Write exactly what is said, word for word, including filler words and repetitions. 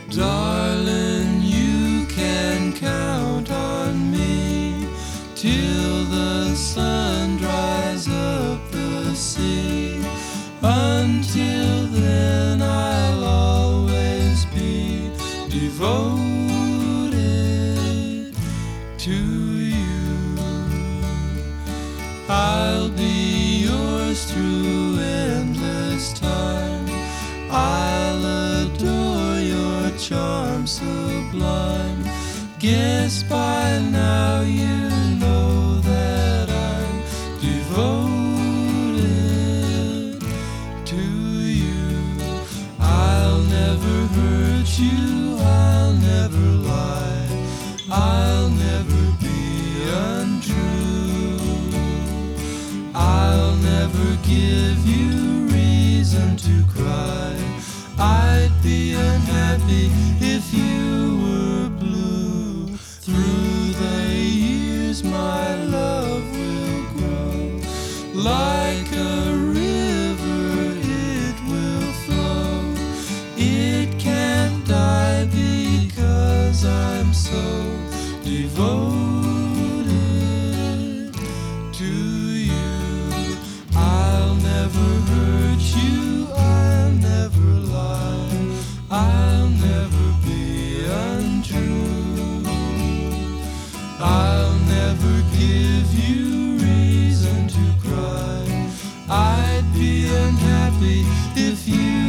Darling, you can count on me till the sun dries up the sea. Until then I'll always be devoted to you. I'll be yours through endless time. I'll adore your charm sublime. Guess by now you know that I'm devoted to you. I'll never hurt you, I'll never lie, I'll never be untrue. I'll never give you reason to cry. I'd be unhappy if you were blue. Through the years my love will grow. Like a river it will flow. It can't die because I'm so devoted to you. I'll never hurt you, I'll never lie, I'll never be untrue. I'll never give you reason to cry. I'd be unhappy if you